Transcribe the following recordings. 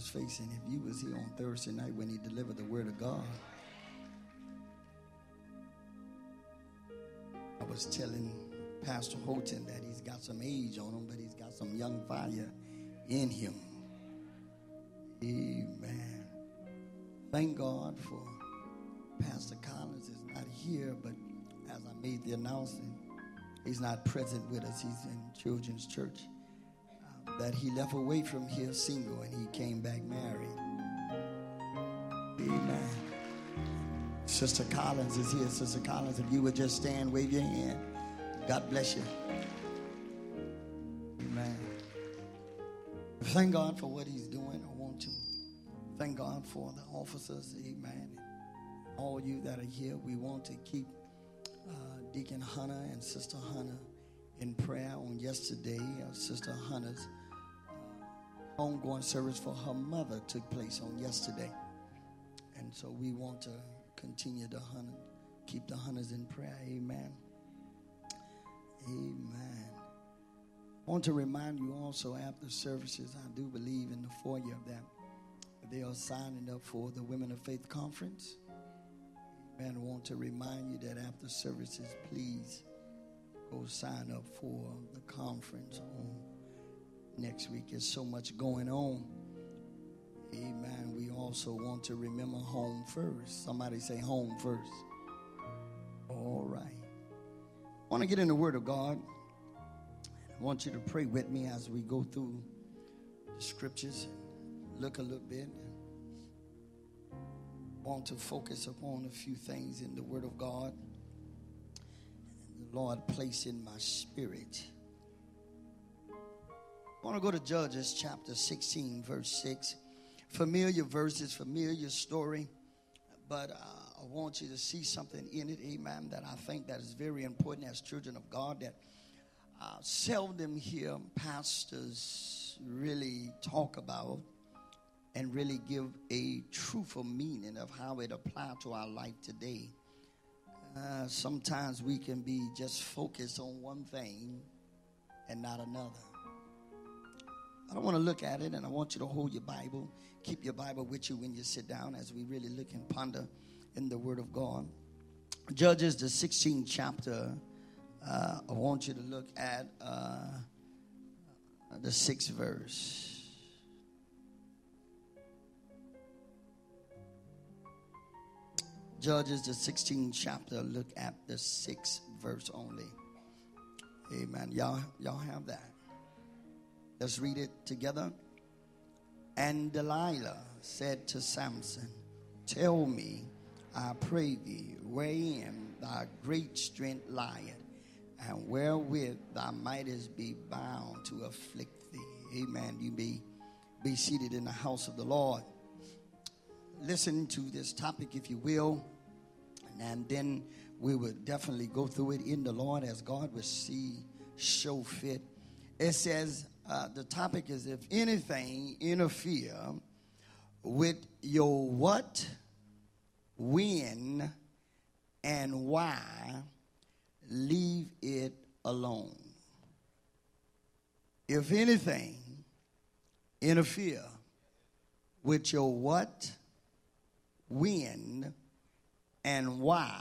his face. And if you was here on Thursday night when he delivered the word of God, I was telling Pastor Houghton that he's got some age on him, but he's got some young fire in him. Amen. Thank God for Pastor Collins is not here, but as I made the announcement, he's not present with us. He's in Children's Church. That he left away from here single and he came back married. Amen. Sister Collins is here. Sister Collins, if you would just stand, wave your hand. God bless you. Amen. Thank God for what he's doing. I want to thank God for the officers. Amen. All you that are here, we want to keep Deacon Hunter and Sister Hunter in prayer. On yesterday, Sister Hunter's homegoing service for her mother took place on yesterday. And so we want to continue to keep the Hunters in prayer. Amen. Amen. I want to remind you also after services, I do believe in the foyer that they are signing up for the Women of Faith Conference. Amen. I want to remind you that after services, please go sign up for the conference on next week. There's so much going on. Amen. We also want to remember home first. Somebody say home first. All right. I want to get in the Word of God. I want you to pray with me as we go through the scriptures. Look a little bit. I want to focus upon a few things in the Word of God. The Lord placed in my spirit. I want to go to Judges chapter 16, verse 6. Familiar verses, familiar story, but I want you to see something in it, amen, that I think that is very important as children of God, that seldom hear pastors really talk about and really give a truthful meaning of how it applies to our life today. Sometimes we can be just focused on one thing and not another. I don't want to look at it, and I want you to hold your Bible. Keep your Bible with you when you sit down as we really look and ponder in the Word of God. Judges, the 16th chapter, I want you to look at the 6th verse. Judges, the 16th chapter, look at the 6th verse only. Amen. Y'all have that. Let's read it together. And Delilah said to Samson, tell me, I pray thee, wherein thy great strength lieth, and wherewith thou mightest be bound to afflict thee. Amen. You may be seated in the house of the Lord. Listen to this topic, if you will, and then we will definitely go through it in the Lord as God will show fit. It says, the topic is, if anything interfere with your what, when, and why, leave it alone. If anything interfere with your what, when, and why,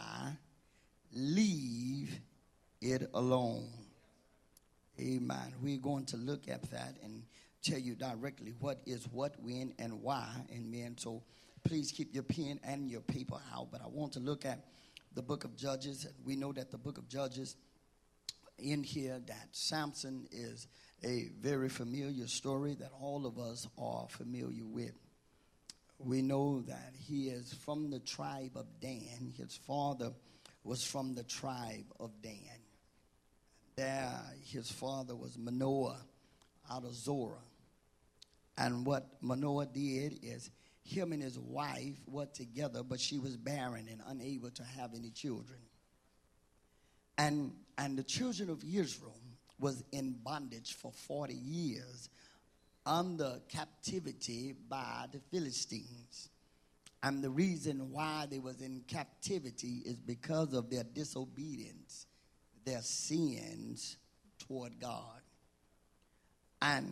leave it alone. Amen. We're going to look at that and tell you directly what is what, when, and why. Amen. So please keep your pen and your paper out. But I want to look at the book of Judges. We know that the book of Judges in here, that Samson is a very familiar story that all of us are familiar with. We know that he is from the tribe of Dan. His father was from the tribe of Dan. There, his father was Manoah out of Zorah. And what Manoah did is him and his wife were together, but she was barren and unable to have any children. And the children of Israel was in bondage for 40 years under captivity by the Philistines. And the reason why they was in captivity is because of their disobedience, their sins toward God. And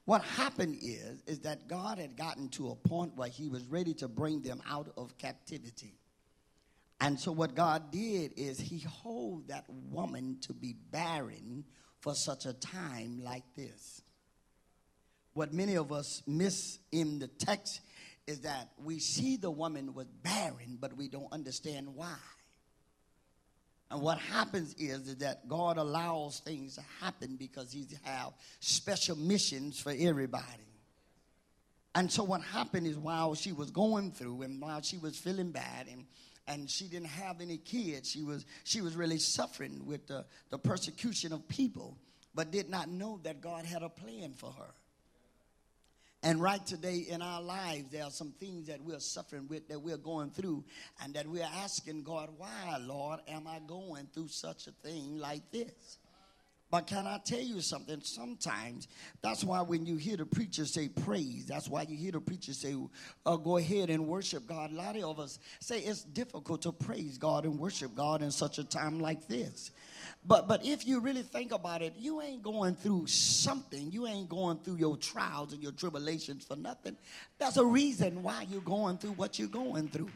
what happened is that God had gotten to a point where he was ready to bring them out of captivity. And so what God did is he hold that woman to be barren for such a time like this. What many of us miss in the text is that we see the woman was barren, but we don't understand why. And what happens is that God allows things to happen because he has special missions for everybody. And so what happened is while she was going through and while she was feeling bad and she didn't have any kids, she was really suffering with the persecution of people, but did not know that God had a plan for her. And right today in our lives, there are some things that we're suffering with, that we're going through, and that we're asking God, why, Lord, am I going through such a thing like this? But can I tell you something? Sometimes, that's why when you hear the preacher say praise, that's why you hear the preacher say, go ahead and worship God. A lot of us say it's difficult to praise God and worship God in such a time like this. But if you really think about it, you ain't going through something. You ain't going through your trials and your tribulations for nothing. There's a reason why you're going through what you're going through.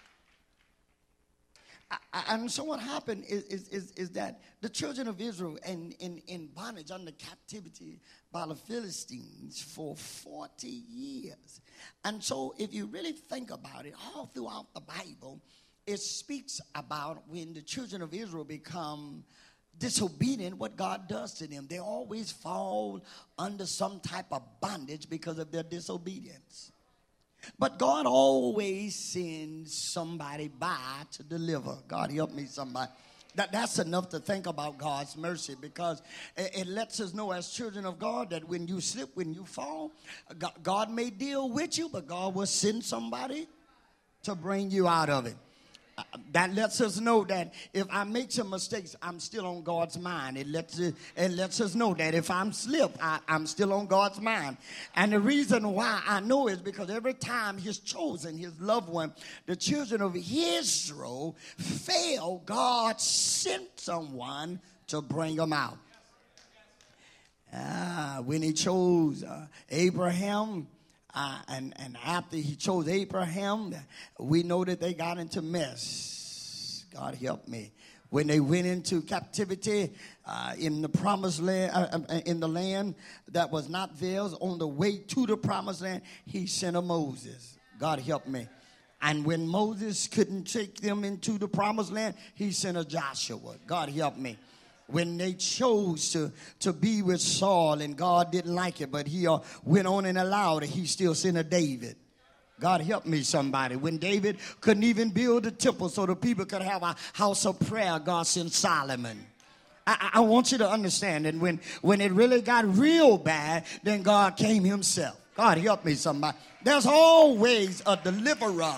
And so what happened is that the children of Israel in bondage under captivity by the Philistines for 40 years. And so if you really think about it, all throughout the Bible, it speaks about when the children of Israel become disobedient, what God does to them. They always fall under some type of bondage because of their disobedience. But God always sends somebody by to deliver. God help me, somebody. That's enough to think about God's mercy, because it lets us know as children of God that when you slip, when you fall, God may deal with you, but God will send somebody to bring you out of it. That lets us know that if I make some mistakes, I'm still on God's mind. It lets us know that if I'm slipped, I'm still on God's mind. And the reason why I know is because every time his chosen, his loved one, the children of Israel failed, God sent someone to bring them out. When he chose Abraham, and after he chose Abraham, we know that they got into mess. God help me. When they went into captivity in the promised land, in the land that was not theirs, on the way to the promised land, he sent a Moses. God help me. And when Moses couldn't take them into the promised land, he sent a Joshua. God help me. When they chose to be with Saul and God didn't like it, but he went on and allowed it, he still sent a David. God help me, somebody. When David couldn't even build a temple so the people could have a house of prayer, God sent Solomon. I want you to understand that when it really got real bad, then God came himself. God help me, somebody. There's always a deliverer.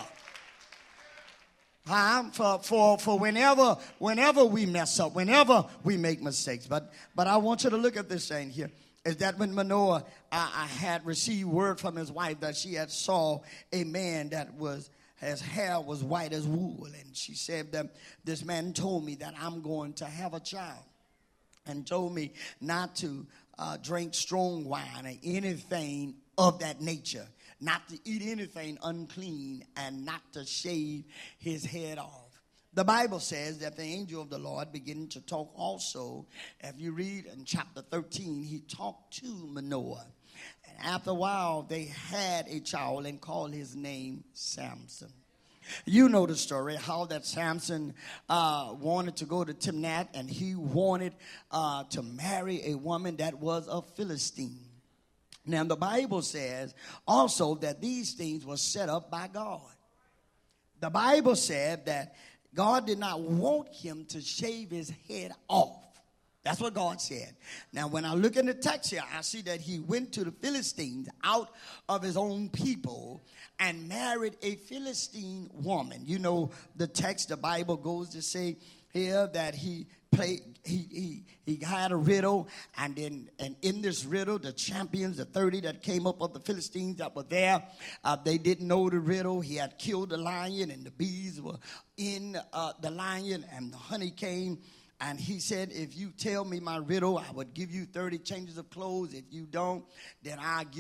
For whenever we mess up, whenever we make mistakes. But I want you to look at this thing here. Is that when Manoah had received word from his wife that she had saw a man that his hair was white as wool. And she said that this man told me that I'm going to have a child. And told me not to drink strong wine or anything of that nature. Not to eat anything unclean, and not to shave his head off. The Bible says that the angel of the Lord began to talk also. If you read in chapter 13, he talked to Manoah. And after a while, they had a child and called his name Samson. You know the story, how that Samson wanted to go to Timnath, and he wanted to marry a woman that was a Philistine. Now, the Bible says also that these things were set up by God. The Bible said that God did not want him to shave his head off. That's what God said. Now, when I look in the text here, I see that he went to the Philistines out of his own people and married a Philistine woman. You know the text, the Bible goes to say here that he had a riddle, and in this riddle, the champions, the 30 that came up of the Philistines that were there, they didn't know the riddle. He had killed the lion, and the bees were in the lion, and the honey came And he said, if you tell me my riddle, I would give you 30 changes of clothes. If you don't, then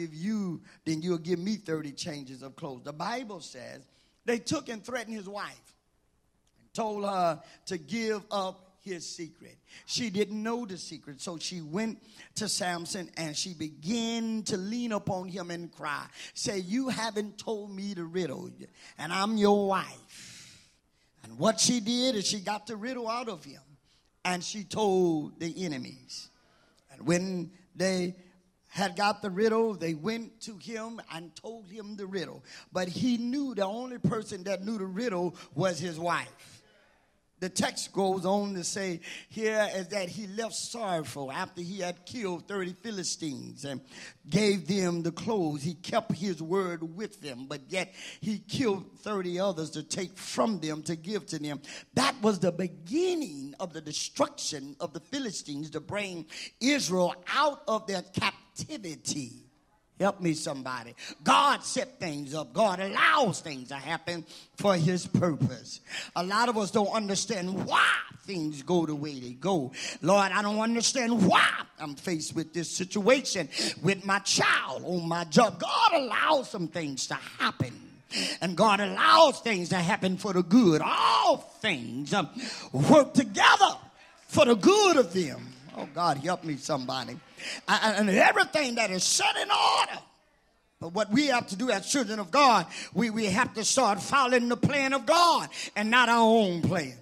you'll give me 30 changes of clothes. The Bible says they took and threatened his wife and told her to give up his secret. She didn't know the secret, so she went to Samson and she began to lean upon him and cry. Say, you haven't told me the riddle, and I'm your wife. And what she did is she got the riddle out of him. And she told the enemies. And when they had got the riddle, they went to him and told him the riddle. But he knew the only person that knew the riddle was his wife. The text goes on to say here is that he left sorrowful after he had killed 30 Philistines and gave them the clothes. He kept his word with them, but yet he killed 30 others to take from them to give to them. That was the beginning of the destruction of the Philistines to bring Israel out of their captivity. Help me, somebody. God set things up. God allows things to happen for his purpose. A lot of us don't understand why things go the way they go. Lord, I don't understand why I'm faced with this situation with my child on my job. God allows some things to happen. And God allows things to happen for the good. All things work together for the good of them. Oh, God, help me, somebody. And everything that is set in order. But what we have to do as children of God, we have to start following the plan of God and not our own plan.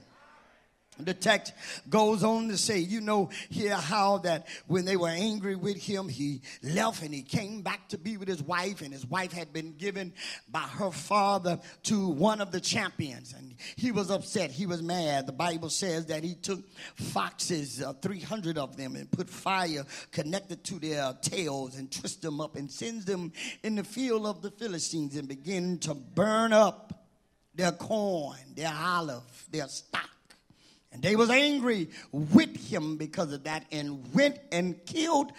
The text goes on to say, here how that when they were angry with him, he left and he came back to be with his wife. And his wife had been given by her father to one of the champions. And he was upset. He was mad. The Bible says that he took foxes, 300 of them, and put fire connected to their tails and twist them up and sends them in the field of the Philistines and begin to burn up their corn, their olive, their stock. And they was angry with him because of that and went and killed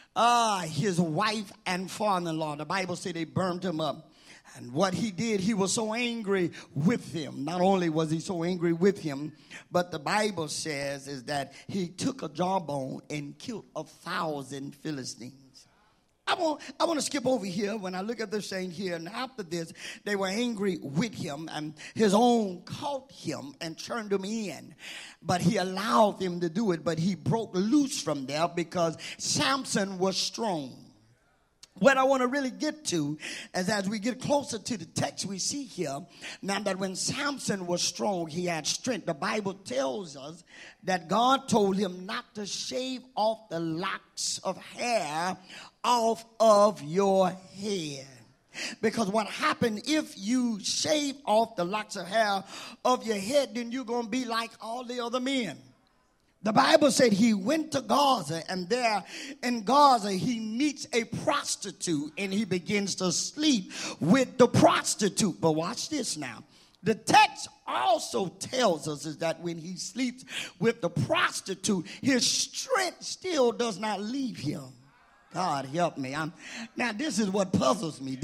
his wife and father-in-law. The Bible said they burned him up. And what he did, he was so angry with them. Not only was he so angry with him, but the Bible says is that he took a jawbone and killed 1,000 Philistines. I want to skip over here when I look at this saying here. And after this, they were angry with him, and his own caught him and turned him in. But he allowed them to do it, but he broke loose from there because Samson was strong. What I want to really get to is as we get closer to the text we see here, now that when Samson was strong, he had strength. The Bible tells us that God told him not to shave off the locks of hair off of your head. Because what happened if you shave off the locks of hair of your head, then you're going to be like all the other men. The Bible said he went to Gaza, and there in Gaza he meets a prostitute and he begins to sleep with the prostitute. But watch this now. The text also tells us is that when he sleeps with the prostitute, his strength still does not leave him. God help me. Now this is what puzzles me.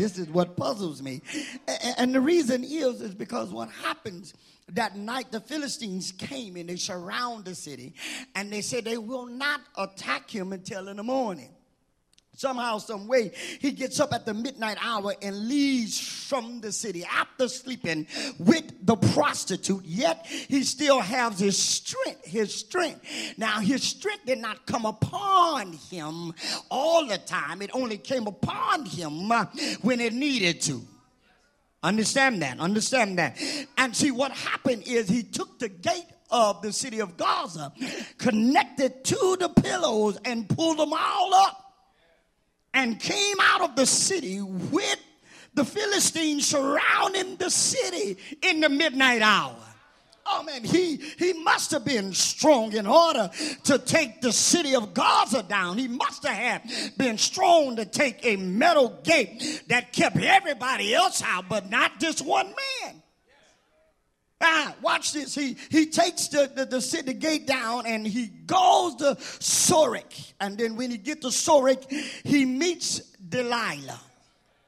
And the reason is because what happens that night, the Philistines came and they surround the city, and they said they will not attack him until in the morning. Somehow, some way, he gets up at the midnight hour and leaves from the city after sleeping with the prostitute. Yet he still has his strength. Now, his strength did not come upon him all the time. It only came upon him when it needed to. Understand that. And see, what happened is he took the gate of the city of Gaza, connected to the pillows, and pulled them all up, and came out of the city with the Philistines surrounding the city in the midnight hour. Oh man, he must have been strong in order to take the city of Gaza down. He must have been strong to take a metal gate that kept everybody else out, but not this one man. Watch this. He takes the city gate down and he goes to Sorek. And then when he gets to Sorek, he meets Delilah.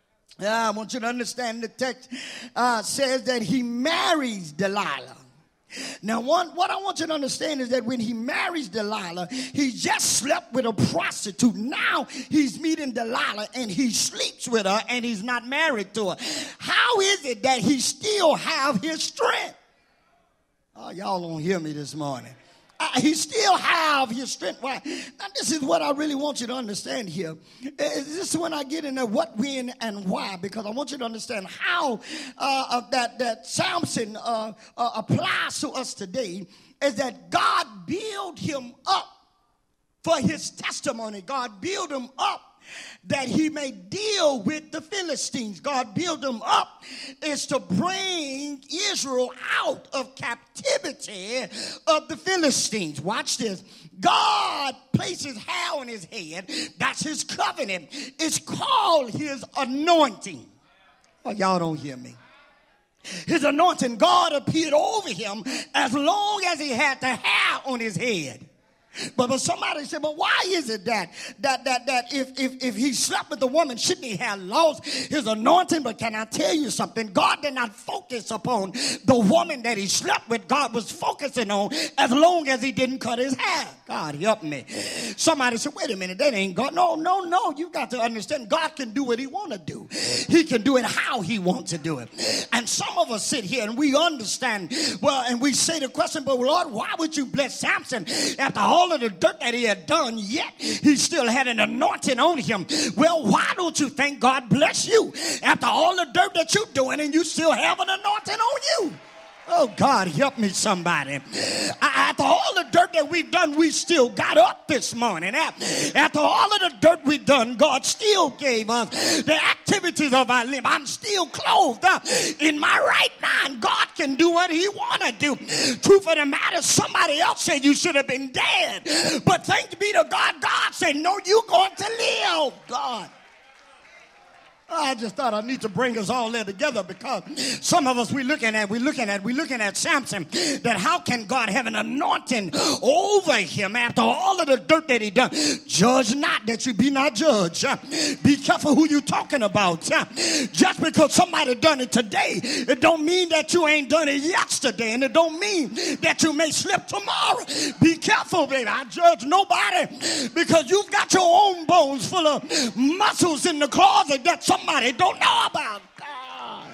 I want you to understand the text says that he marries Delilah. Now, what I want you to understand is that when he marries Delilah, he just slept with a prostitute. Now he's meeting Delilah and he sleeps with her and he's not married to her. How is it that he still have his strength? Oh, y'all don't hear me this morning. He still have his strength. Why? Now, this is what I really want you to understand here. This is when I get into what, when, and why, because I want you to understand how that Samson applies to us today, is that God built him up for his testimony. God built him up that he may deal with the Philistines. God built him up is to bring Israel out of captivity of the Philistines. Watch this. God places hair on his head. That's his covenant. It's called his anointing. Oh, y'all don't hear me. His anointing, God appeared over him as long as he had the hair on his head. But somebody said, but why is it that if he slept with the woman, shouldn't he have lost his anointing? But can I tell you something? God did not focus upon the woman that he slept with. God was focusing on as long as he didn't cut his hair. God help me. Somebody said, wait a minute, that ain't God. No. You've got to understand God can do what he want to do. He can do it how he wants to do it. And some of us sit here and we understand, well, and we say the question, but Lord, why would you bless Samson after all of the dirt that he had done, yet he still had an anointing on him? Well, why don't you think God bless you after all the dirt that you're doing and you still have an anointing on you? Oh, God, help me, somebody. After all the dirt that we've done, we still got up this morning. After all of the dirt we've done, God still gave us the activities of our life. I'm still clothed in my right mind. God can do what he want to do. Truth of the matter, somebody else said you should have been dead. But thanks be to God, God said, no, you're going to live, God. I just thought I need to bring us all there together, because some of us, we're looking at Samson, that how can God have an anointing over him after all of the dirt that he done? Judge not that you be not judged. Be careful who you talking about. Just because somebody done it today, it don't mean that you ain't done it yesterday, and it don't mean that you may slip tomorrow. Be careful, baby. I judge nobody, because you've got your own bones full of muscles in the closet that somebody don't know about. God.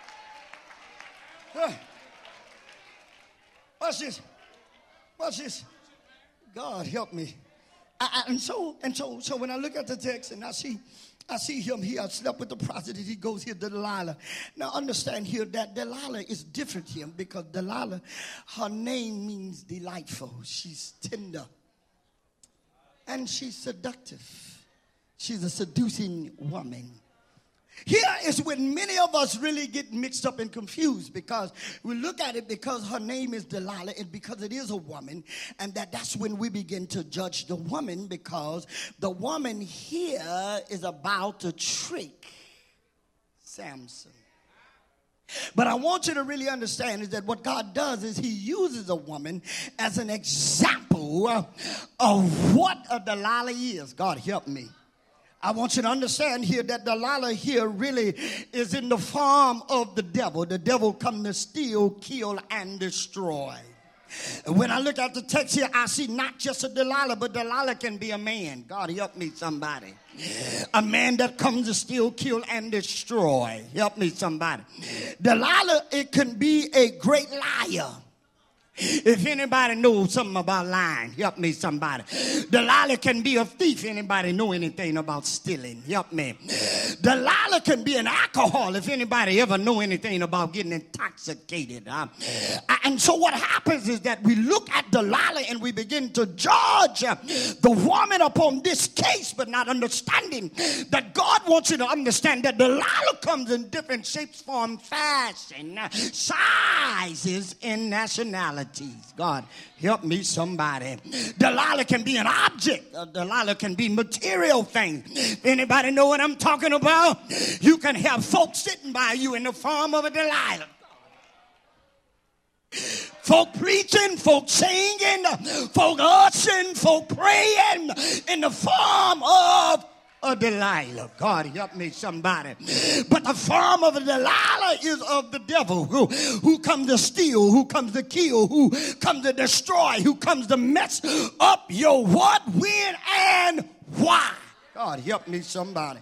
Watch this. God help me. And so when I look at the text and I see him here, I slept with the prostitute. He goes here, Delilah. Now understand here that Delilah is different here, because Delilah, her name means delightful. She's tender. And she's seductive. She's a seducing woman. Here is when many of us really get mixed up and confused, because we look at it because her name is Delilah and because it is a woman, and that's when we begin to judge the woman, because the woman here is about to trick Samson. But I want you to really understand is that what God does is he uses a woman as an example of what a Delilah is. God help me. I want you to understand here that Delilah here really is in the form of the devil. The devil come to steal, kill, and destroy. And when I look at the text here, I see not just a Delilah, but Delilah can be a man. God help me, somebody. A man that comes to steal, kill, and destroy. Help me, somebody. Delilah, it can be a great liar. If anybody knows something about lying, help me, somebody. Delilah can be a thief. Anybody know anything about stealing? Help me. Delilah can be an alcohol. If anybody ever know anything about getting intoxicated. And so what happens is that we look at Delilah and we begin to judge the woman upon this case, but not understanding that God wants you to understand that Delilah comes in different shapes, forms, fashion, sizes, and nationalities. God help me, somebody. Delilah can be an object. Delilah can be material things. Anybody know what I'm talking about? You can have folks sitting by you in the form of a Delilah. Folk preaching, folk singing, folk ushering, folk praying in the form of of Delilah. God help me, somebody. But the form of a Delilah is of the devil, who comes to steal, who comes to kill, who comes to destroy, who comes to mess up your what, when, and why. God help me, somebody.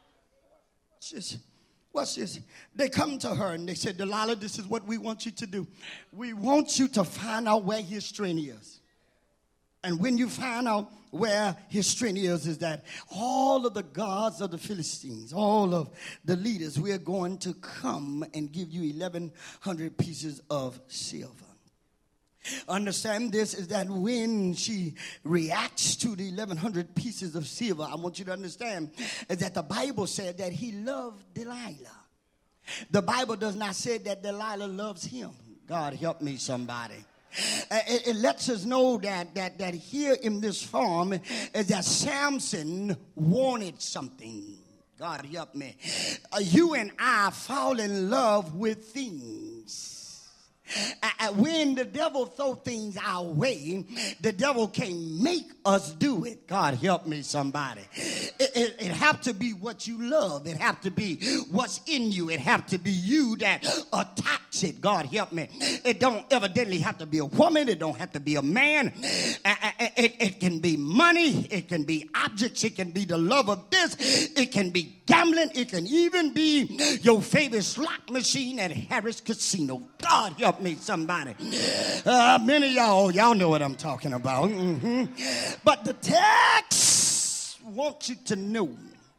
What's this? They come to her and they said, Delilah, this is what we want you to do. We want you to find out where his strength is. And when you find out where his strength is that all of the gods of the Philistines, all of the leaders, we're going to come and give you 1,100 pieces of silver. Understand this is that when she reacts to the 1,100 pieces of silver, I want you to understand is that the Bible said that he loved Delilah. The Bible does not say that Delilah loves him. God help me, somebody. It lets us know that here in this farm is that Samson wanted something. God help me. You and I fall in love with things. When the devil throw things our way, the devil can't make us do it. God help me, somebody. It have to be what you love. It have to be what's in you. It have to be you that attacks it. God help me. It don't evidently have to be a woman. It don't have to be a man. It can be money. It can be objects. It can be the love of this. It can be gambling. It can even be your favorite slot machine at Harris Casino. God help me, somebody. Many of y'all know what I'm talking about. But the text wants you to know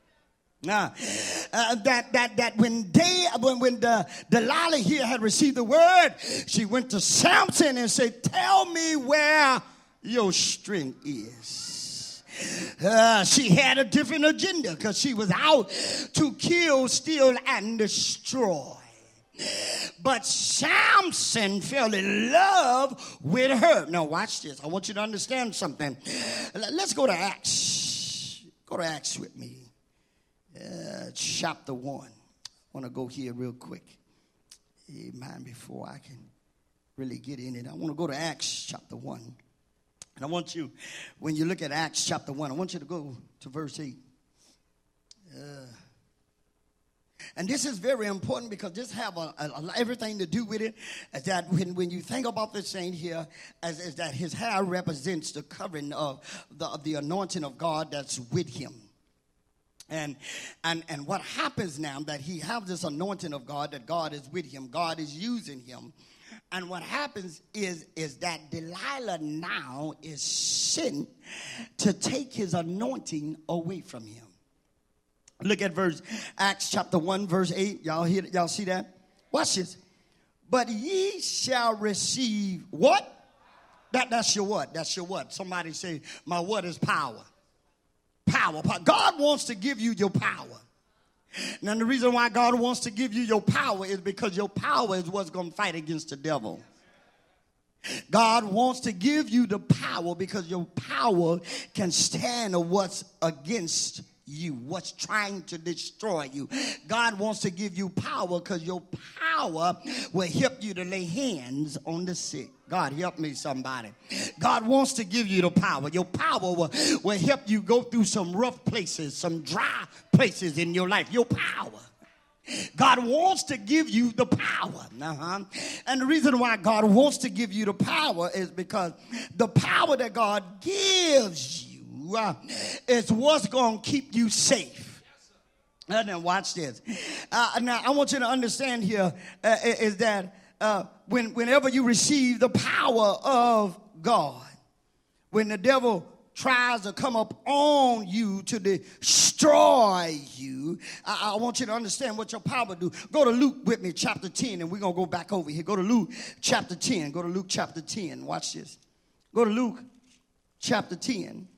that when Delilah here had received the word, she went to Samson and said, tell me where your strength is. She had a different agenda because she was out to kill, steal, and destroy. But Samson fell in love with her. Now watch this. I want you to understand something. Let's go to Acts. Go to Acts with me. Chapter 1. I want to go here real quick. Amen. Before I can really get in it, I want to go to Acts chapter 1. And I want you, when you look at Acts chapter 1, I want you to go to verse 8. And this is very important because this have everything to do with it. Is that when you think about this thing here, is that his hair represents the covering of the anointing of God that's with him. And what happens now that he have this anointing of God, that God is with him, God is using him. And what happens is that Delilah now is sent to take his anointing away from him. Look at Acts chapter 1, verse 8. Y'all see that? Watch this. But ye shall receive what? That's your what? That's your what? Somebody say, my what is power. Power. God wants to give you your power. Now, the reason why God wants to give you your power is because your power is what's going to fight against the devil. God wants to give you the power because your power can stand what's against you, what's trying to destroy you. God wants to give you power because your power will help you to lay hands on the sick. God help me, somebody. God wants to give you the power. Your power will help you go through some rough places, some dry places in your life. Your power. God wants to give you the power. And the reason why God wants to give you the power is because the power that God gives you is what's going to keep you safe. Now watch this. Now I want you to understand here is that whenever you receive the power of God, when the devil tries to come up on you to destroy you, I want you to understand what your power do. Go to Luke with me, chapter 10, and we're going to go back over here. Go to Luke chapter 10. Go to Luke chapter 10. Watch this. Go to Luke chapter 10.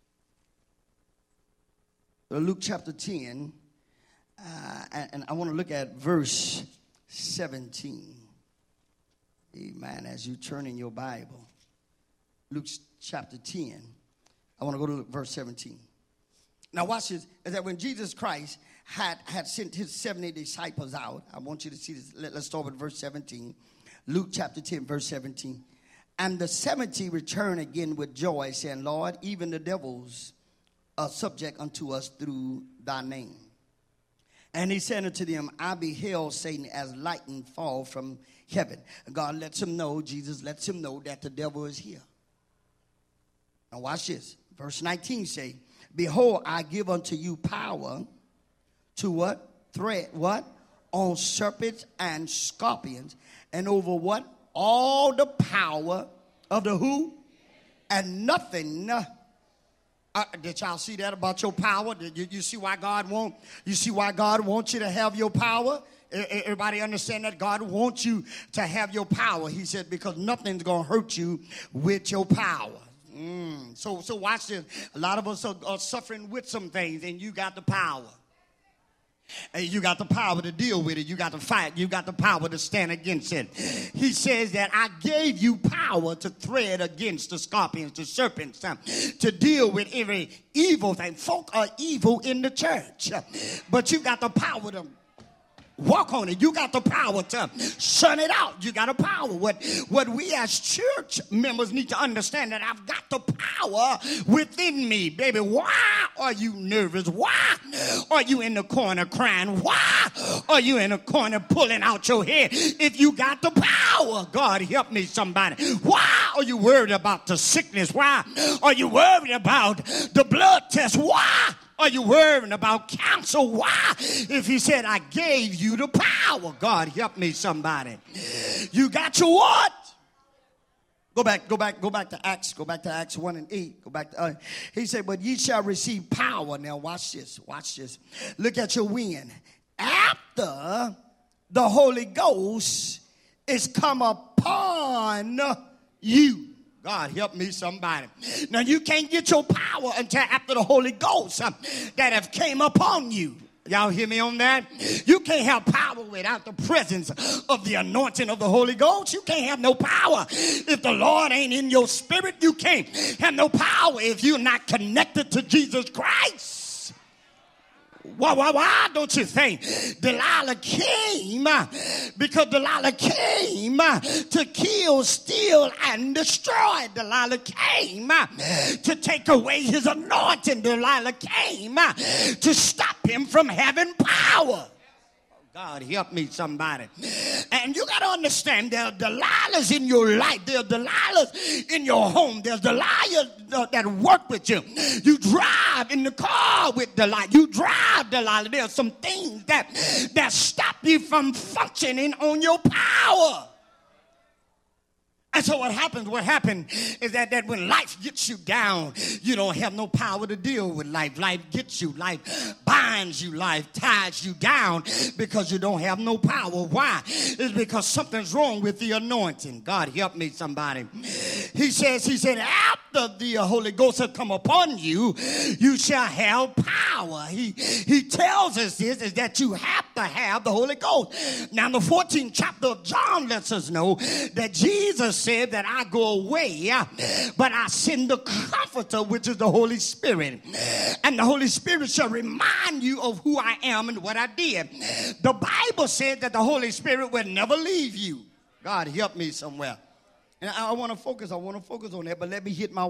Luke chapter 10, and I want to look at verse 17. Amen. As you turn in your Bible, Luke chapter 10, I want to go to verse 17. Now watch this, is that when Jesus Christ had sent his 70 disciples out, I want you to see this. Let's start with verse 17. Luke chapter 10, verse 17. And the 70 returned again with joy, saying, Lord, even the devils subject unto us through thy name. And he said unto them, I beheld Satan as lightning fall from heaven. God lets him know, Jesus lets him know that the devil is here. Now watch this. Verse 19 say, behold, I give unto you power to what? Tread what? On serpents and scorpions, and over what? All the power of the who? And nothing. Did y'all see that about your power? Did you see why God wants you to have your power? Everybody understand that God wants you to have your power. He said, because nothing's going to hurt you with your power. So watch this. A lot of us are suffering with some things, and you got the power. And you got the power to deal with it. You got to fight. You got the power to stand against it. He says that I gave you power to tread against the scorpions, the serpents, to deal with every evil thing. Folk are evil in the church, but you got the power to walk on it. You got the power to shut it out. You got the power. What we as church members need to understand, that I've got the power within me, baby. Why are you nervous? Why are you in the corner crying? Why are you in the corner pulling out your hair? If you got the power, God help me somebody. Why are you worried about the sickness? Why are you worried about the blood test? Why are you worrying about cancer? Why? If he said, I gave you the power. God, help me somebody. You got your what? Go back to Acts. Go back to Acts 1 and 8. Go back to, he said, but ye shall receive power. Now watch this. Watch this. Look at your wind. After the Holy Ghost is come upon you. God, help me somebody. Now, you can't get your power until after the Holy Ghost that have came upon you. Y'all hear me on that? You can't have power without the presence of the anointing of the Holy Ghost. You can't have no power if the Lord ain't in your spirit. You can't have no power if you're not connected to Jesus Christ. Why don't you think Delilah came? Because Delilah came to kill, steal, and destroy. Delilah came to take away his anointing. Delilah came to stop him from having power. God, help me somebody. And you got to understand, there are Delilahs in your life. There are Delilahs in your home. There's Delilah that work with you. You drive in the car with Delilah. You drive Delilah. There are some things that stop you from functioning on your power. And so what happened is that when life gets you down, you don't have no power to deal with life. Life gets you. Life binds you. Life ties you down because you don't have no power. Why? It's because something's wrong with the anointing. God, help me somebody. He said, after the Holy Ghost has come upon you, you shall have power. He tells us this, is that you have to have the Holy Ghost. Now, the 14th chapter of John lets us know that Jesus said that I go away, but I send the Comforter, which is the Holy Spirit. And the Holy Spirit shall remind you of who I am and what I did. The Bible said that the Holy Spirit will never leave you. God, help me somewhere. And I want to focus on that, but let me hit my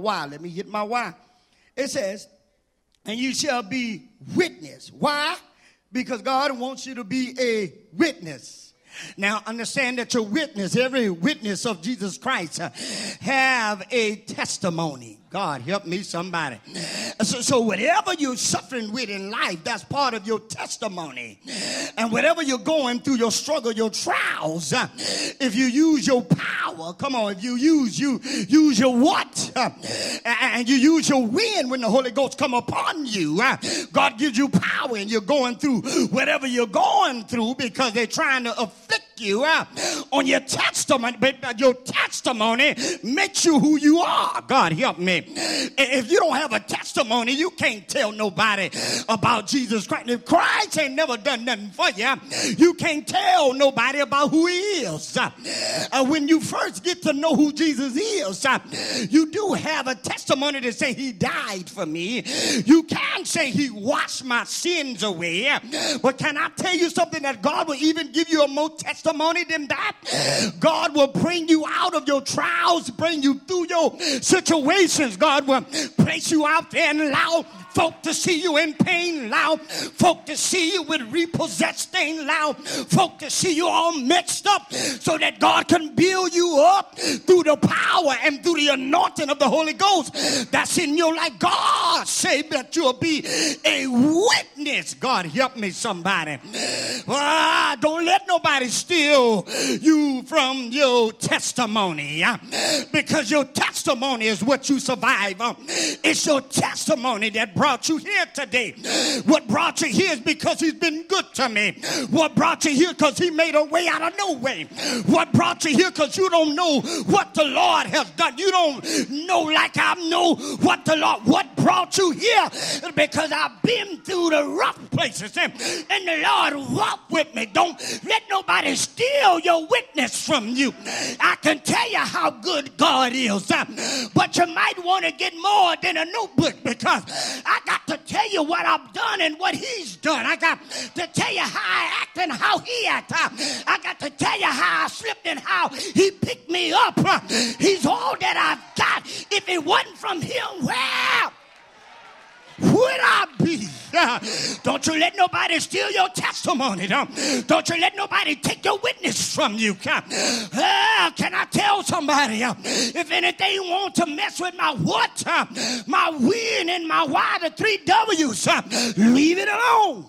why. It says, and you shall be witness. Why? Because God wants you to be a witness. Now, understand that your witness, every witness of Jesus Christ, have a testimony. God, help me somebody. So whatever you're suffering with in life, that's part of your testimony. And whatever you're going through, your struggle, your trials, if you use your power, come on, if you use your what? And you use your wind when the Holy Ghost come upon you, God gives you power, and you're going through whatever you're going through because they're trying to afflict you on your testimony, but your testimony makes you who you are. God, help me. If you don't have a testimony, you can't tell nobody about Jesus Christ. If Christ ain't never done nothing for you, you can't tell nobody about who he is. When you first get to know who Jesus is, you do have a testimony to say he died for me. You can say he washed my sins away. But can I tell you something, that God will even give you a more testimony than that? God will bring you out of your trials, bring you through your situations. God will place you out there and allow Folk to see you in pain, loud. Folk to see you with repossessed thing, loud. Folk to see you all mixed up so that God can build you up through the power and through the anointing of the Holy Ghost that's in your life. God say that you'll be a witness. God help me, somebody. Don't let nobody steal you from your testimony, because your testimony is what you survive. It's your testimony that brought you here today. What brought you here is because he's been good to me. What brought you here because he made a way out of no way. What brought you here because you don't know what the Lord has done. You don't know like I know what the Lord. What brought you here because I've been through the rough places and the Lord walked with me. Don't let nobody steal your witness from you. I can tell you how good God is, but you might want to get more than a notebook, because I got to tell you what I've done and what he's done. I got to tell you how I act and how he acts. I got to tell you how I slipped and how he picked me up. He's all that I've got. If it wasn't from him, where would I be? Don't you let nobody steal your testimony. Don't you let nobody take your witness from you. Can I tell somebody, if anything want to mess with my what, my when, and my why, the 3 W's, leave it alone.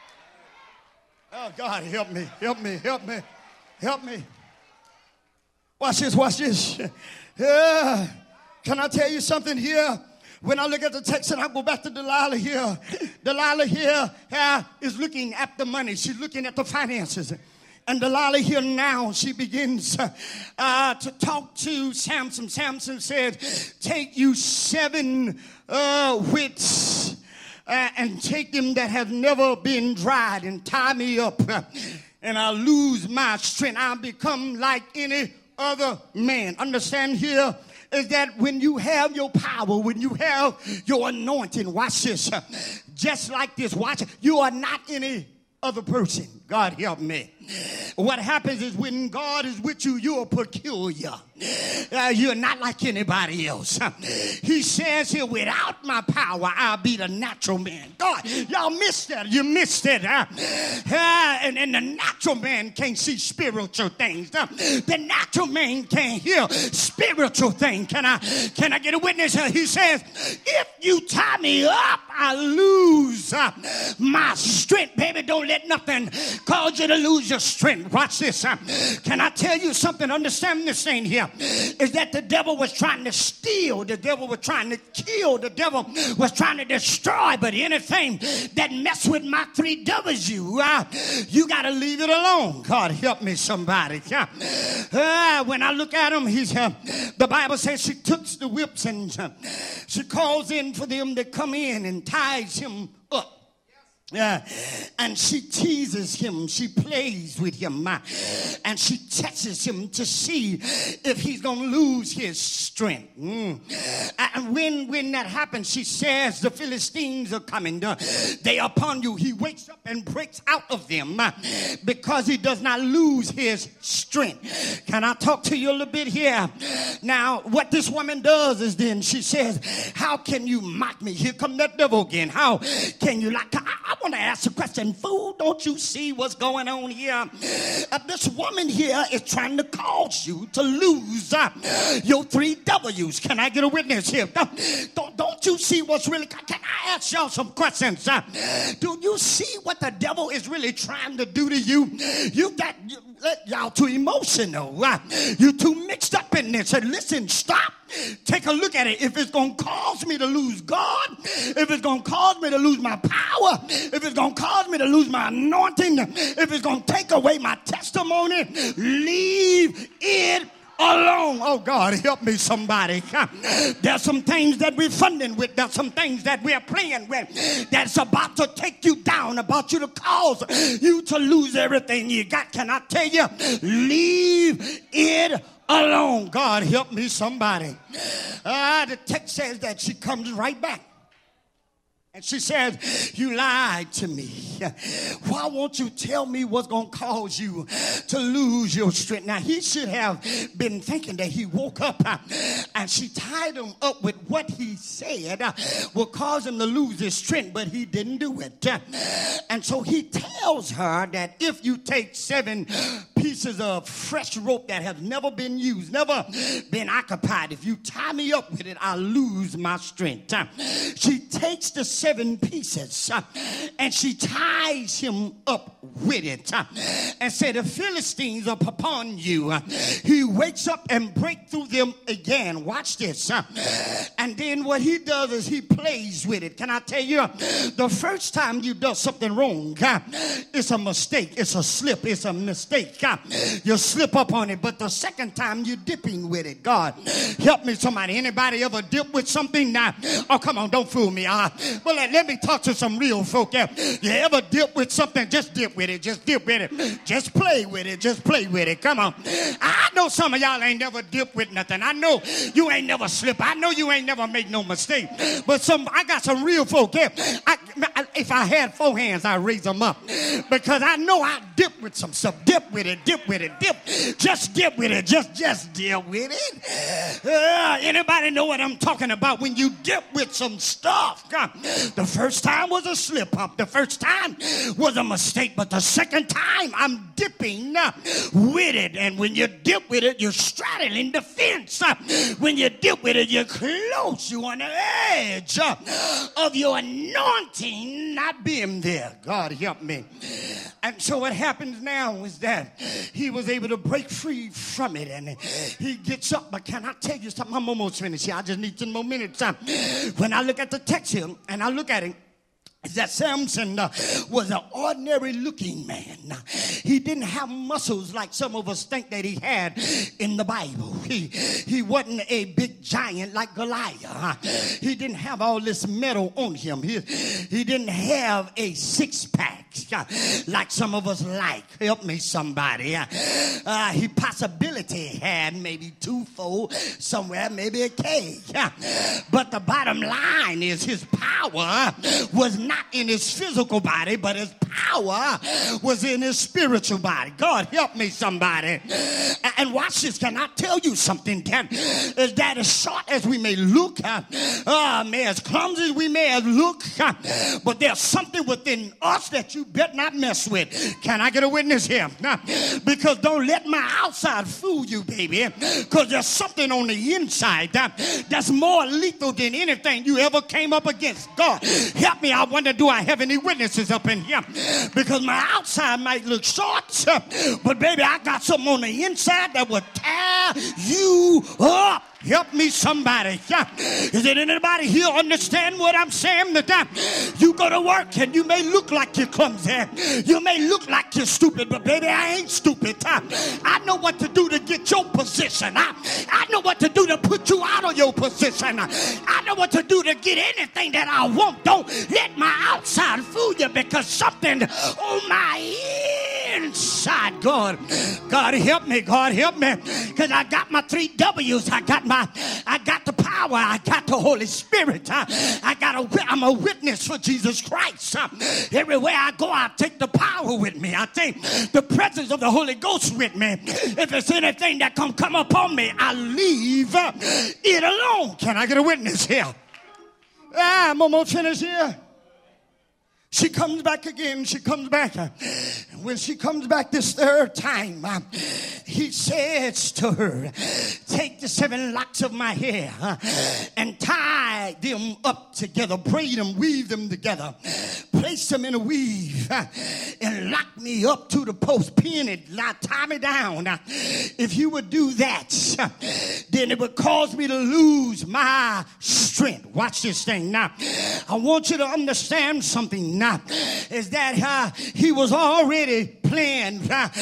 Oh, God, help me, help me, help me, help me. Watch this, watch this. Can I tell you something here? When I look at the text and I go back to Delilah here, Delilah here is looking at the money. She's looking at the finances. And Delilah here now, she begins to talk to Samson. Samson said, take you 7 wits and take them that have never been dried and tie me up. And I'll lose my strength. I'll become like any other man. Understand here is that when you have your power, when you have your anointing, watch this, just like this, watch it, you are not any other person. God help me. What happens is when God is with you, you are peculiar. You're not like anybody else. He says here, without my power, I'll be the natural man. God, y'all missed that. You missed it. And the natural man can't see spiritual things. The natural man can't hear spiritual things. Can I get a witness here? He says, if you tie me up, I lose my strength. Baby, don't let nothing cause you to lose your strength. Watch this. Can I tell you something? Understand this thing here. Is that the devil was trying to steal, the devil was trying to kill, the devil was trying to destroy, but anything that mess with my 3 W's, you got to leave it alone. God help me, somebody. When I look at him, the Bible says she took the whips and she calls in for them to come in and ties him up. And she teases him, she plays with him, and she tests him to see if he's going to lose his strength. And when that happens, she says, the Philistines are coming, they are upon you. He wakes up and breaks out of them because he does not lose his strength. Can I talk to you a little bit here? Now, what this woman does is then she says, how can you mock me? Here come that devil again. How can you like? I want to ask a question. Fool, don't you see what's going on here? This woman here is trying to cause you to lose your 3 W's. Can I get a witness here? Don't you see what's really... Can I ask y'all some questions? Do you see what the devil is really trying to do to you? Y'all too emotional. You're too mixed up in this. And listen, stop. Take a look at it. If it's going to cause me to lose God, if it's going to cause me to lose my power, if it's going to cause me to lose my anointing, if it's going to take away my testimony, leave it alone. Oh, God, help me, somebody. There's some things that we're funding with. There's some things that we're playing with that's about to take you down, about you to cause you to lose everything you got. Can I tell you? Leave it alone. God, help me, somebody. The text says that she comes right back. And she says, you lied to me. Why won't you tell me what's going to cause you to lose your strength? Now, he should have been thinking that he woke up and and she tied him up with what he said would cause him to lose his strength, but he didn't do it. And so he tells her that if you take 7 pieces of fresh rope that have never been used, never been occupied, if you tie me up with it, I'll lose my strength. She takes the 7 pieces and she ties him up with it and said, the Philistines are upon you. He wakes up and break through them again. Watch this. And then what he does is he plays with it. Can I tell you, the first time you do something wrong, it's a mistake, it's a slip, it's a mistake. You slip up on it, but the second time you're dipping with it. God, help me, somebody. Anybody ever dip with something now? Oh, come on, don't fool me. Well, let me talk to some real folk. You ever dip with something? Just dip with it. Just dip with it. Just play with it. Just play with it. Come on. I know some of y'all ain't never dipped with nothing. I know you ain't never slipped. I know you ain't never made no mistake. But I got some real folk here. If I had 4 hands, I'd raise them up. Because I know I dip with some stuff. Dip with it. Dip with it. Dip. Just dip with it. Just dip with it. Anybody know what I'm talking about when you dip with some stuff? The first time was a slip up. The first time was a mistake. But the second time, I'm dipping with it. And when you dip with it, you're straddling the fence. When you dip with it, you're close. You're on the edge of your anointing not being there. God help me. And so what happens now is that he was able to break free from it. And he gets up. But can I tell you something? I'm almost finished here. I just need 10 more minutes. When I look at the text here and I look at it, that Samson was an ordinary looking man. He didn't have muscles like some of us think that he had in the Bible. He wasn't a big giant like Goliath. He didn't have all this metal on him. He didn't have a six-pack like some of us like. Help me, somebody. He possibility had maybe 2-4 somewhere, maybe a K. But the bottom line is his power was not in his physical body, but his power was in his spiritual body. God help me, somebody. And watch this. Can I tell you something? Is that as short as we may look, as clumsy as we may look, but there's something within us that you better not mess with. Can I get a witness here? Because don't let my outside fool you, baby, because there's something on the inside that's more lethal than anything you ever came up against. God help me. I wonder, do I have any witnesses up in here? Because my outside might look short, but baby, I got something on the inside that will tear you up. Help me, somebody. Is there anybody here understand what I'm saying? That you go to work and you may look like you're clumsy. You may look like you're stupid, but baby, I ain't stupid. I know what to do to get your position. I know what to do to put you out of your position. I know what to do to get anything that I want. Don't let my outside fool you, because something on my inside, God help me. God help me. Because I got my 3 W's. I got the power. I got the Holy Spirit. I'm a witness for Jesus Christ. Everywhere I go, I take the power with me. I take the presence of the Holy Ghost with me. If it's anything that can come upon me, I leave it alone. Can I get a witness here? I'm almost finished here. She comes back again. She comes back. When she comes back this 3rd time, he says to her, take the 7 locks of my hair and tie them up together, braid them, weave them together, place them in a weave, and lock me up to the post, pin it, tie me down. If you would do that, then it would cause me to lose my strength. Watch this thing. Now, I want you to understand something now, is that he was already playing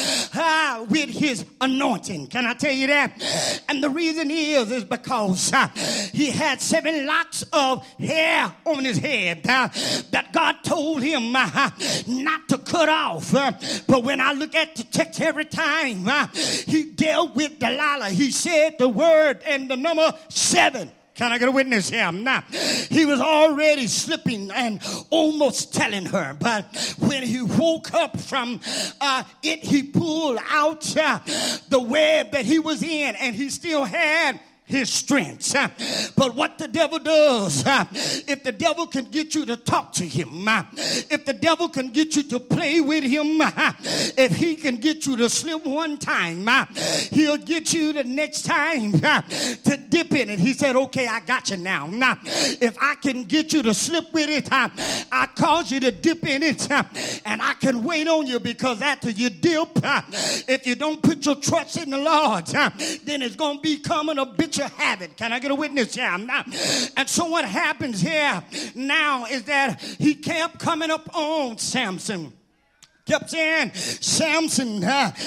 with his anointing. Can I tell you that? And the reason is because he had 7 locks of hair on his head that God told him not to cut off. But when I look at the text, every time he dealt with Delilah, he said the word and the number 7. Can I get a witness here? Now, he was already slipping and almost telling her. But when he woke up from it, he pulled out the web that he was in, and he still had his strengths. But what the devil does, if the devil can get you to talk to him, if the devil can get you to play with him, if he can get you to slip one time, he'll get you the next time to dip in it. He said, okay, I got you now. If I can get you to slip with it, I cause you to dip in it, and I can wait on you, because after you dip, if you don't put your trust in the Lord, then it's going to become an habitual habit. Can I get a witness here? And so what happens here now is that he kept coming up on Samson. Kept saying, Samson,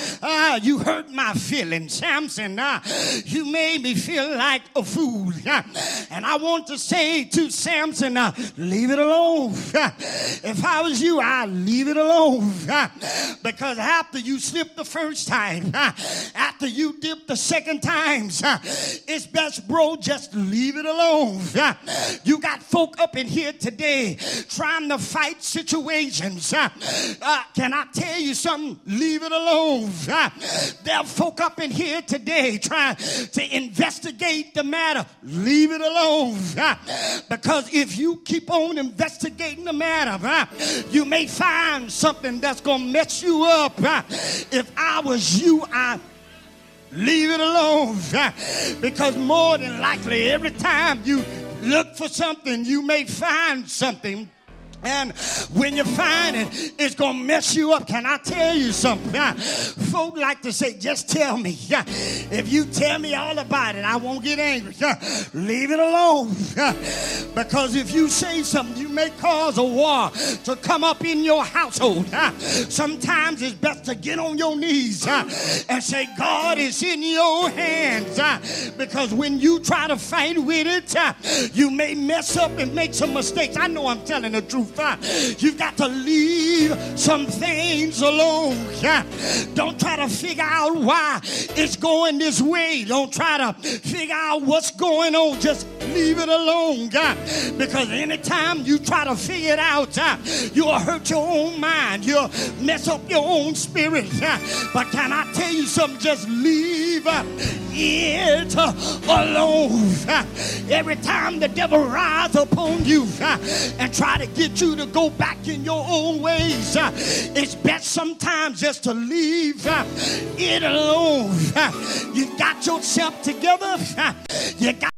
you hurt my feelings. Samson, you made me feel like a fool. And I want to say to Samson, leave it alone. If I was you, I'd leave it alone. Because after you slipped the first time, after you dipped the second time, it's best, bro, just leave it alone. You got folk up in here today trying to fight situations. Can I tell you something? Leave it alone. There are folk up in here today trying to investigate the matter. Leave it alone. Because if you keep on investigating the matter, you may find something that's going to mess you up. If I was you, I'd leave it alone. Because more than likely, every time you look for something, you may find something. And when you find it, it's going to mess you up. Can I tell you something? Folk like to say, just tell me. If you tell me all about it, I won't get angry. Leave it alone. Because if you say something, you may cause a war to come up in your household. Sometimes it's best to get on your knees and say, God is in your hands. Because when you try to fight with it, you may mess up and make some mistakes. I know I'm telling the truth. You've got to leave some things alone. Don't try to figure out why it's going this way. Don't try to figure out what's going on. Just leave it alone. Because anytime you try to figure it out, you'll hurt your own mind. You'll mess up your own spirit. But can I tell you something? Just leave it alone. Every time the devil rises upon you and try to get you to go back in your own ways, it's best sometimes just to leave it alone. You got yourself together. You got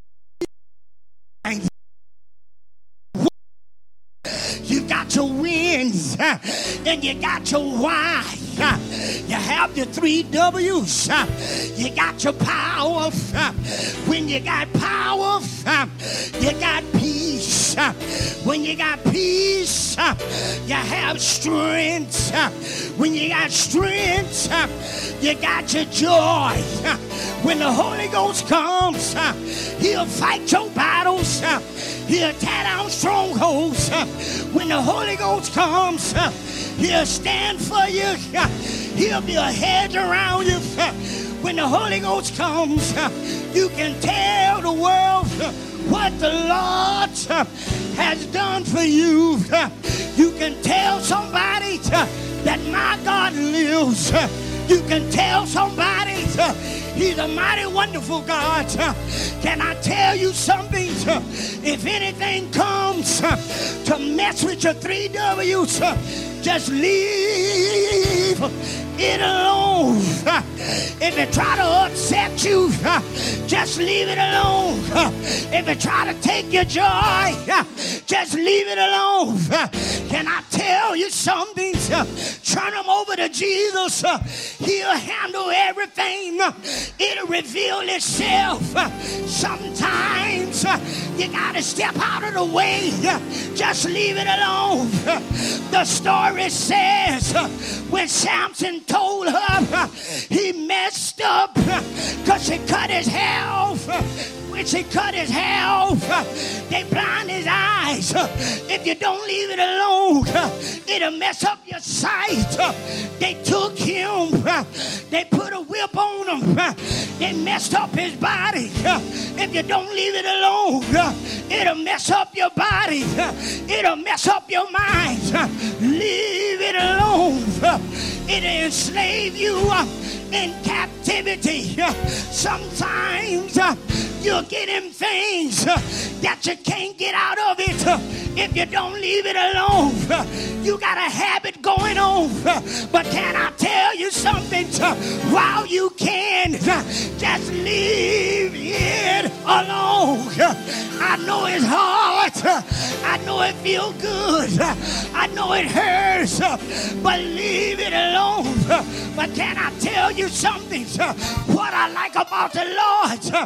your wins and you got your why. You have your 3 W's. You got your power. When you got power, you got peace. When you got peace, you have strength. When you got strength, you got your joy. When the Holy Ghost comes, he'll fight your battles. He'll tear down strongholds. When the Holy Ghost comes, he'll stand for you. He'll be a hedge around you. When the Holy Ghost comes, you can tell the world what the Lord has done for you. You can tell somebody that my God lives. You can tell somebody he's a mighty wonderful God. Can I tell you something? If anything comes to mess with your 3 W's, just leave it alone. If it try to upset you, just leave it alone. If it try to take your joy, just leave it alone. Can I tell you something? Turn them over to Jesus. He'll handle everything. It'll reveal itself. Sometimes you got to step out of the way. Just leave it alone. The story says when Samson told her he messed up because she cut his hair off. When she cut his hair off, they blind his eyes. If you don't leave it alone, it'll mess up your sight. They took him. They put a whip on him. They messed up his body. If you don't leave it alone, it'll mess up your body. It'll mess up your mind. Leave it alone. It'll enslave you in captivity. Sometimes You'll get in things that you can't get out of it if you don't leave it alone. You got a habit going on, but can I tell you something? While you can, just leave it alone. I know it's hard. I know it feels good. I know it hurts, but leave it alone. But can I tell you something? What I like about the Lord,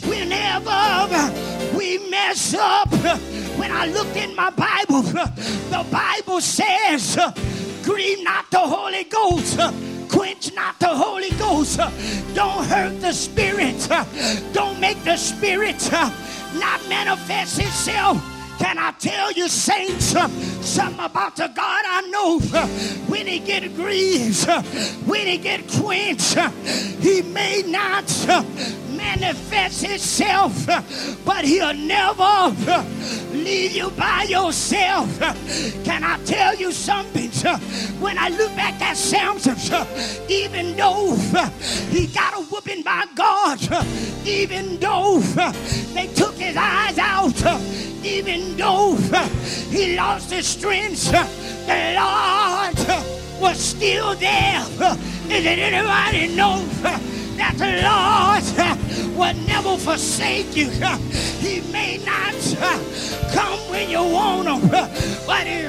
whenever we mess up, when I looked in my Bible, the Bible says, grieve not the Holy Ghost. Quench not the Holy Ghost. Don't hurt the Spirit. Don't make the Spirit not manifest itself. Can I tell you, saints, something about the God I know? When he get grieved, when he get quenched, he may not manifest himself, but he'll never leave you by yourself. Can I tell you something? When I look back at Samson, even though he got a whooping by God, even though they took his eyes out, even though he lost his strength, the Lord was still there. Is it anybody know that the Lord will never forsake you? He may not come when you want him, but he's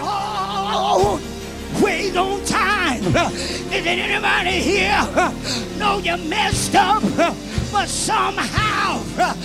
always on time. Is it anybody here know you messed up, but somehow,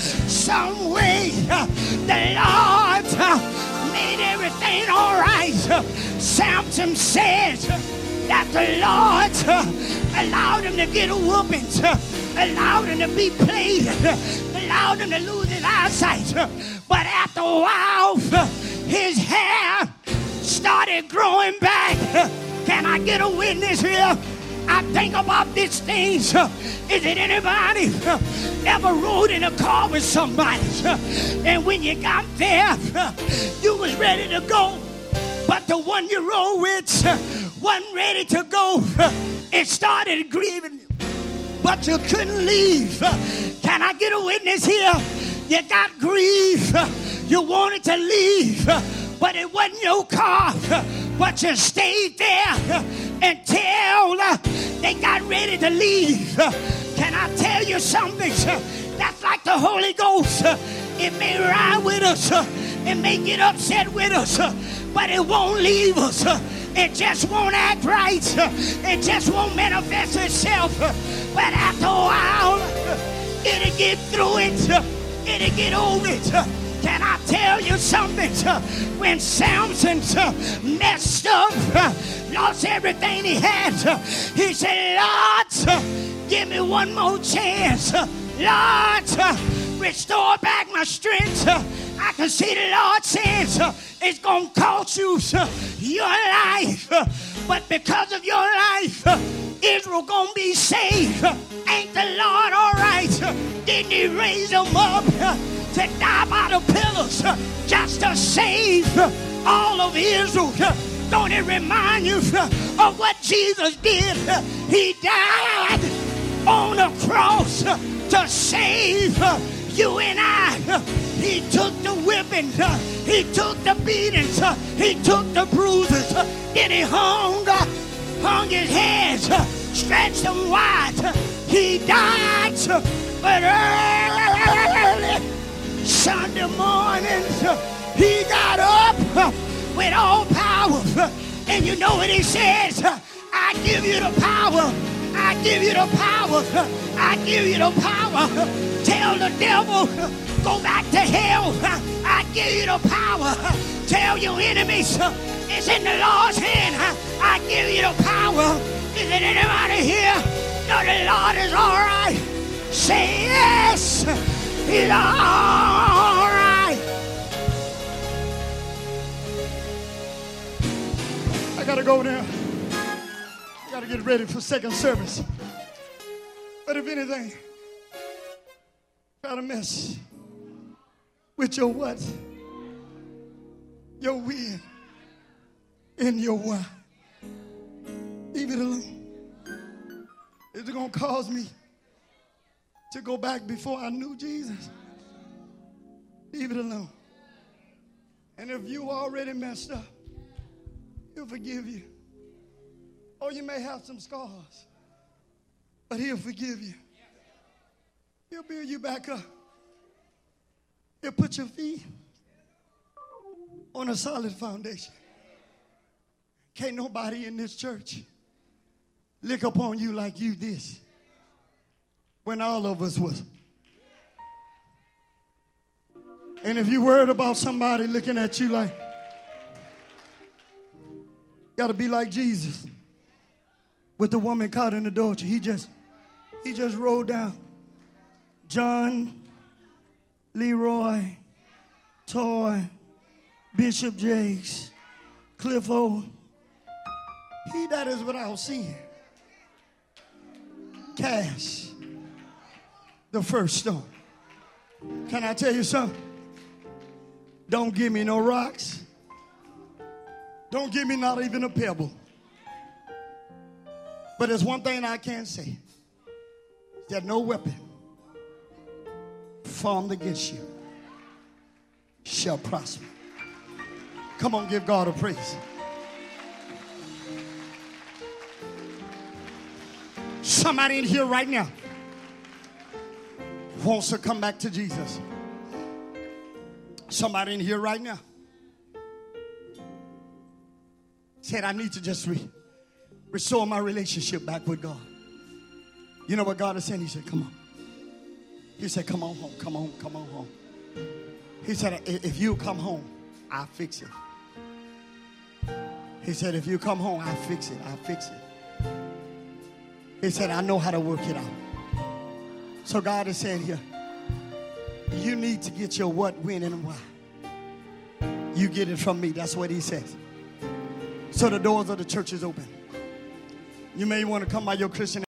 some way, the Lord made everything all right? Samson says that the Lord allowed him to get a whooping, allowed him to be played, allowed him to lose his eyesight. But after a while, his hair started growing back. Can I get a witness here? I think about these things. Is it anybody ever rode in a car with somebody, and when you got there, you was ready to go, but the one you rode with wasn't ready to go? It started grieving you, but you couldn't leave. Can I get a witness here? You got grief. You wanted to leave, but it wasn't your car, but you stayed there until they got ready to leave. Can I tell you something? That's like the Holy Ghost. It may ride with us, it may get upset with us, but it won't leave us. It just won't act right. It just won't manifest itself. But after a while, it'll get through it. It'll get over it. Can I tell you something? When Samson messed up, lost everything he had, he said, Lord, give me one more chance. Lord, restore back my strength. I can see the Lord says it's going to cost you your life. But because of your life, Israel going to be saved. Ain't the Lord all right? Didn't he raise them up to die by the pillars just to save all of Israel? Don't it remind you of what Jesus did? He died on the cross to save you and I. He took the whipping, he took the beatings, he took the bruises, then he hung his head, stretched them wide. He died, but early Sunday morning, he got up with all power. And you know what he says? I give you the power. I give you the power. I give you the power. Tell the devil, go back to hell. I give you the power. Tell your enemies, it's in the Lord's hand. I give you the power. Is it anybody here? No, the Lord is all right. Say yes. He's all right. I gotta go now. I gotta get ready for second service. But if anything, try to mess with your what? Your when and your why. Leave it alone. Is it gonna cause me to go back before I knew Jesus? Leave it alone. And if you already messed up, he'll forgive you. Or you may have some scars, but he'll forgive you. He'll build you back up. He'll put your feet on a solid foundation. Can't nobody in this church look upon you like you did when all of us was. And if you're worried about somebody looking at you like, got to be like Jesus with the woman caught in adultery. He just rolled down. John, Leroy, Toy, Bishop Jakes, Cliff O. He that is without sin cast the first stone. Can I tell you something? Don't give me no rocks. Don't give me not even a pebble. But there's one thing I can say. That no weapon formed against you shall prosper. Come on, give God a praise. Somebody in here right now wants to come back to Jesus. Somebody in here right now said, I need to just restore my relationship back with God. You know what God is saying? He said, come on. He said, come on home, come on home. He said, if you come home, I'll fix it. He said, if you come home, I'll fix it. He said, I know how to work it out. So God is saying here, you need to get your what, when, and why. You get it from me. That's what he says. So the doors of the church is open. You may want to come by your Christian